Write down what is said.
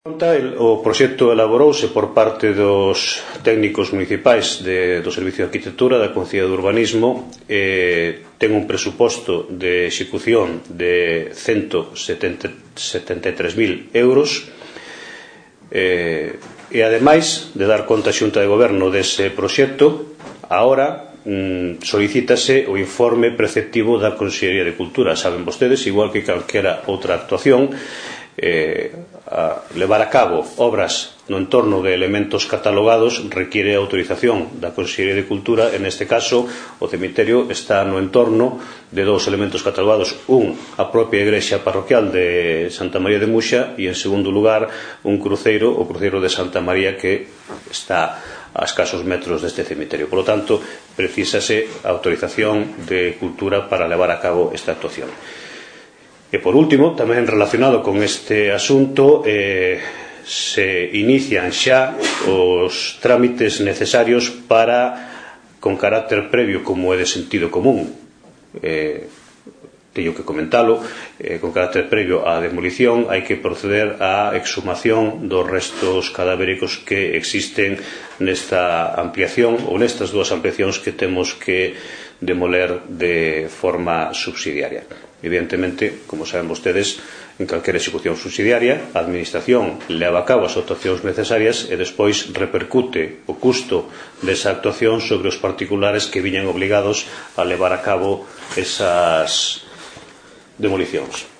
O proxecto elaborouse por parte dos técnicos municipais do Servicio de Arquitectura da Concellería de Urbanismo. Ten un presuposto de execución de 173.000 euros e, ademais de dar conta a Xunta de Goberno dese proxecto, agora solicítase o informe preceptivo da Consellería de Cultura. Saben vostedes, igual que calquera outra actuación, a levar a cabo obras no entorno de elementos catalogados requiere autorización da Consellería de Cultura. En este caso, o cemiterio está no entorno de dous elementos catalogados: a propia igrexa parroquial de Santa María de Muxa e, en segundo lugar, o cruceiro de Santa María, que está a escasos metros deste cemiterio. Por lo tanto, precisase a autorización de Cultura para levar a cabo esta actuación. E, por último, tamén relacionado con este asunto, se inician xa os trámites necesarios para, con carácter previo, como é de sentido común, teño que comentalo, con carácter previo á demolición, hai que proceder á exhumación dos restos cadavéricos que existen nesta ampliación ou nestas dúas ampliacións que temos que demoler de forma subsidiaria. Evidentemente, como saben vostedes, en calquera execución subsidiaria, a Administración leva a cabo as actuacións necesarias e despois repercute o custo desa actuación sobre os particulares que viñan obligados a levar a cabo esas demolicións.